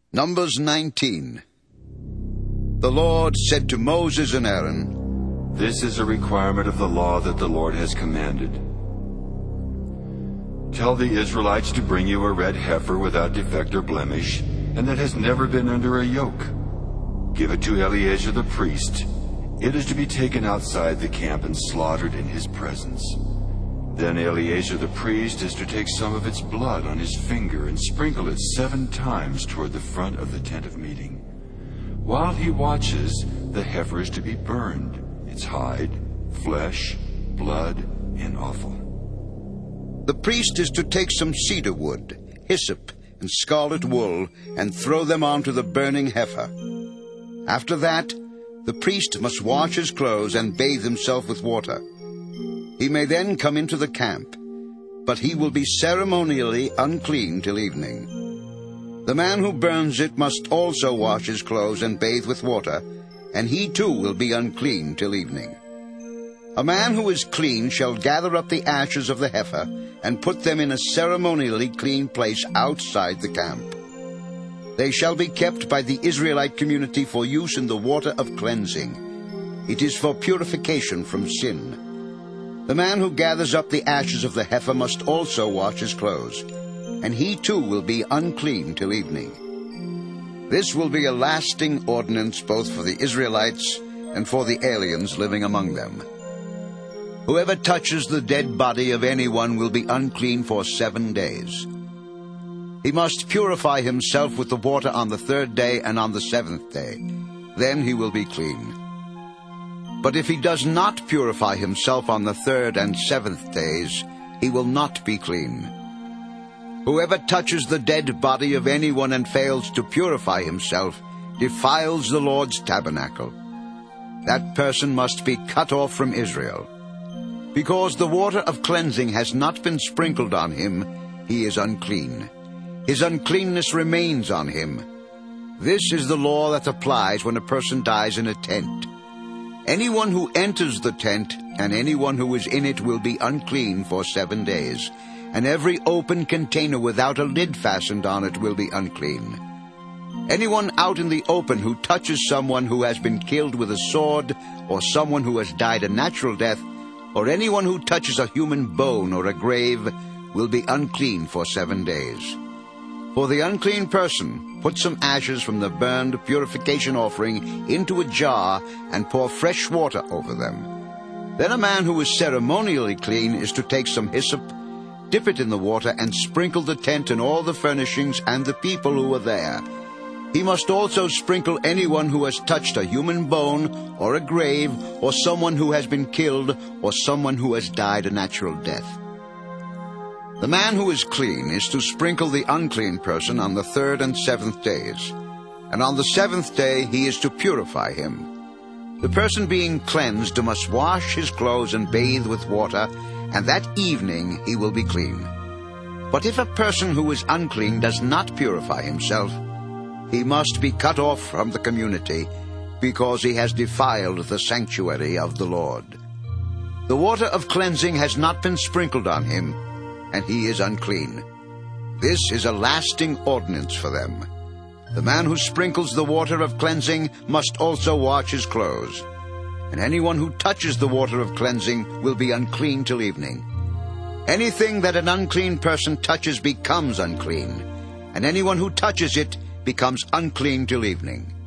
Numbers 19. The Lord said to Moses and Aaron, "This is a requirement of the law that the Lord has commanded. Tell the Israelites to bring you a red heifer without defect or blemish, and that has never been under a yoke. Give it to Eleazar the priest. It is to be taken outside the camp and slaughtered in his presence. Then Eleazar the priest is to take some of its blood on his finger and sprinkle it 7 times toward the front of the tent of meeting. While he watches, the heifer is to be burned, its hide, flesh, blood, and offal. The priest is to take some cedar wood, hyssop, and scarlet wool, and throw them onto the burning heifer. After that, the priest must wash his clothes and bathe himself with water. He may then come into the camp, but he will be ceremonially unclean till evening. The man who burns it must also wash his clothes and bathe with water, and he too will be unclean till evening. A man who is clean shall gather up the ashes of the heifer and put them in a ceremonially clean place outside the camp. They shall be kept by the Israelite community for use in the water of cleansing. It is for purification from sin. The man who gathers up the ashes of the heifer must also wash his clothes, and he too will be unclean till evening. This will be a lasting ordinance both for the Israelites and for the aliens living among them. Whoever touches the dead body of anyone will be unclean for 7 days. He must purify himself with the water on the 3rd day and on the 7th day. Then he will be clean. But if he does not purify himself on the 3rd and 7th days, he will not be clean. Whoever touches the dead body of anyone and fails to purify himself defiles the Lord's tabernacle. That person must be cut off from Israel. Because the water of cleansing has not been sprinkled on him, he is unclean. His uncleanness remains on him. This is the law that applies when a person dies in a tent. Anyone who enters the tent and anyone who is in it will be unclean for 7 days, and every open container without a lid fastened on it will be unclean. Anyone out in the open who touches someone who has been killed with a sword, or someone who has died a natural death, or anyone who touches a human bone or a grave will be unclean for 7 days. For the unclean person, put some ashes from the burned purification offering into a jar and pour fresh water over them. Then a man who is ceremonially clean is to take some hyssop, dip it in the water, and sprinkle the tent and all the furnishings and the people who are there. He must also sprinkle anyone who has touched a human bone or a grave, or someone who has been killed, or someone who has died a natural death. The man who is clean is to sprinkle the unclean person on the 3rd and 7th days, and on the 7th day he is to purify him. The person being cleansed must wash his clothes and bathe with water, and that evening he will be clean. But if a person who is unclean does not purify himself, he must be cut off from the community, because he has defiled the sanctuary of the Lord. The water of cleansing has not been sprinkled on him, and he is unclean. This is a lasting ordinance for them. The man who sprinkles the water of cleansing must also wash his clothes, and anyone who touches the water of cleansing will be unclean till evening. Anything that an unclean person touches becomes unclean, and anyone who touches it becomes unclean till evening.